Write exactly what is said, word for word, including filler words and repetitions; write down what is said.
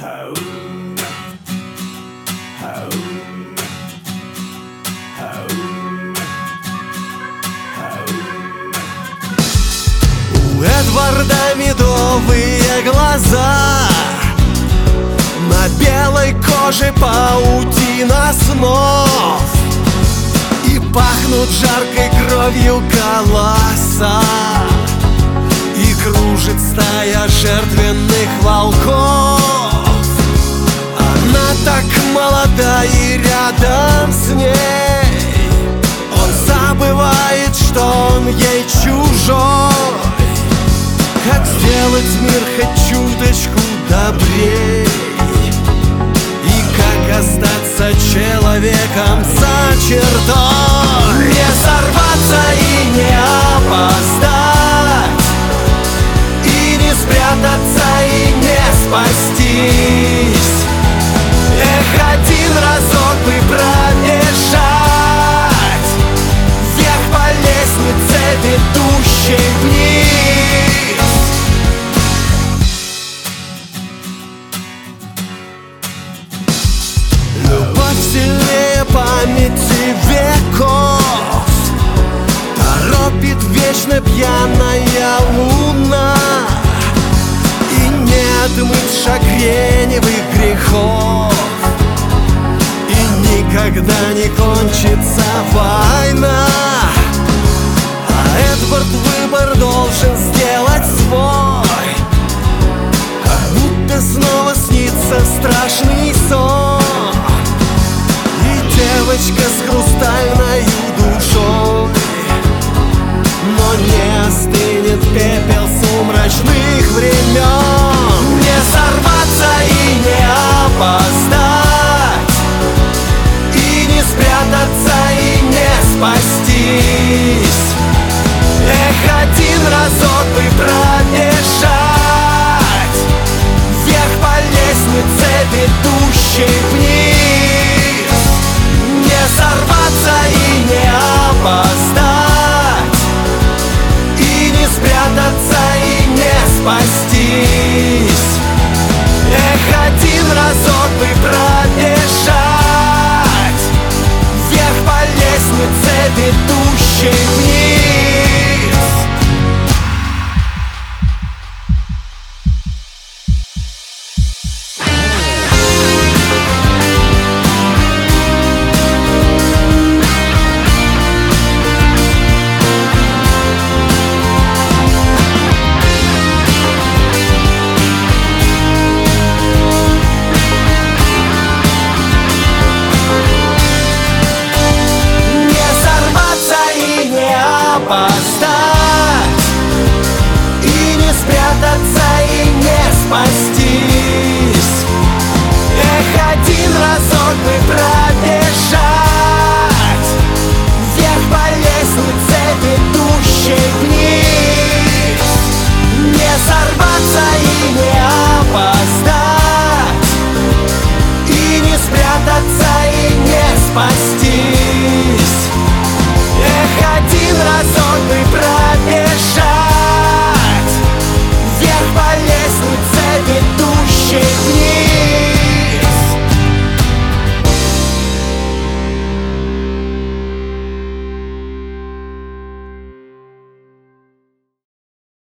У Эдварда медовые глаза, на белой коже паутина снов, и пахнут жаркой кровью голоса, и кружит стая жертвенных волков. Она так молода, и рядом с ней он забывает, что он ей чужой. Как сделать мир хоть чуточку добрей, и как остаться человеком за чертой. Не сорваться и не опоздать, и не спрятаться, и не спастись. Эх, один разок бы пробежать вверх по лестнице, ведущей вниз. Любовь сильнее памяти веков, торопит вечно пьяная луна, и не отмыть шагреневых грехов, и никогда не кончится война. А Эдвард выбор должен сделать свой, как будто снова снится страшный сон. И девочка с хрустальной душой, но не остынет пепел сумрачных времен. Не сорваться и не опоздать, и не спрятаться, и не спастись. Эх, один разок бы пробежать вверх по лестнице, ведущей вниз. Не сорваться и не опоздать, и не спрятаться, и не спастись. Эх, один разок бы пробежать вверх по лестнице, ведущей вниз. Опоздать, и не спрятаться, и не спастись. Эх, один разок бы пробежать вверх по лестнице, ведущей вниз. Не сорваться и не